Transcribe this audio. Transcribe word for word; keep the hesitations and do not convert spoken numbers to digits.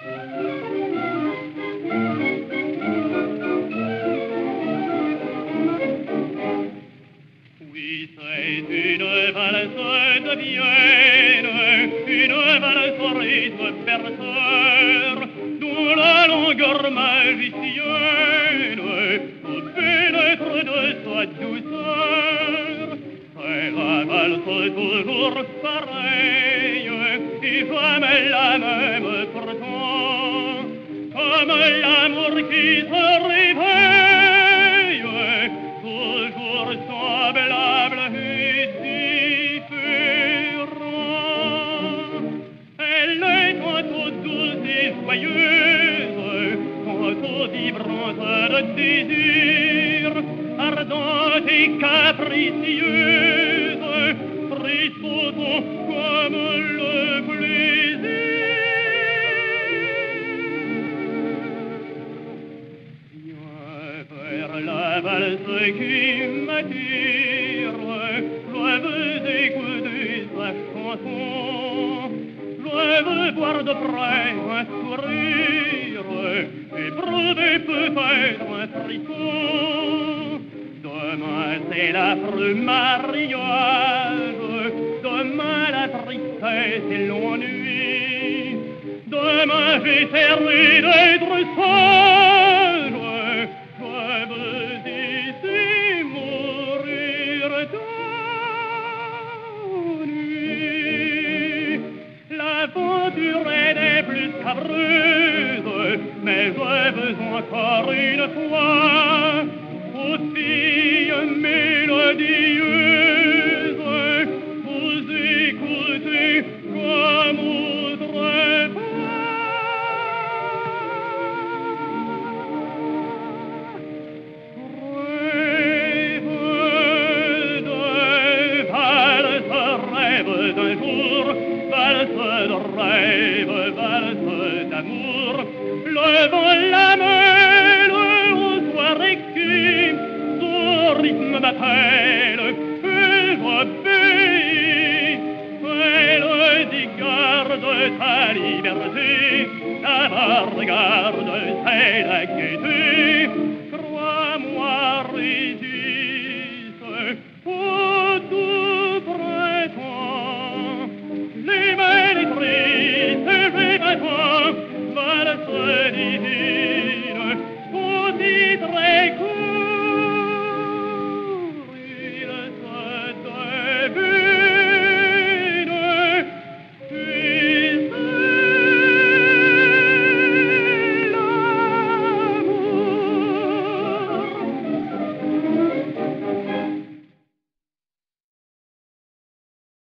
Oui, c'est une valse de Vienne, une valse rythme berceur, dont la longueur magicienne pénètre de sa douceur. C'est la valse toujours pareille, et jamais la même pourtant, comme l'amour qui se réveille, toujours semblable et différent. Elle est tantôt douce et joyeuse, tantôt vibrante de désir, ardente et capricieuse, frissonnant comme le plaisir. Viens vers la valse qui m'attire, je veux écouter sa chanson, je veux voir de près un sourire, éprouver peut-être un frisson. Demain c'est l'affreux mariage, demain la tristesse et l'ennui, demain j'essaierai d'être seul, je veux ici mourir d'ennui. L'aventure est plus qu'affreuse, mais je veux encore une fois aussi mélodieuse, vous écoutez comme autrefois. Rêve de valse, rêve d'un jour, valse de rêve, valse d'amour, levant la mêle au soir écu, son rythme m'appelle, et j'obéis. Elle dit garde ta liberté, d'abord garde, c'est la gaieté.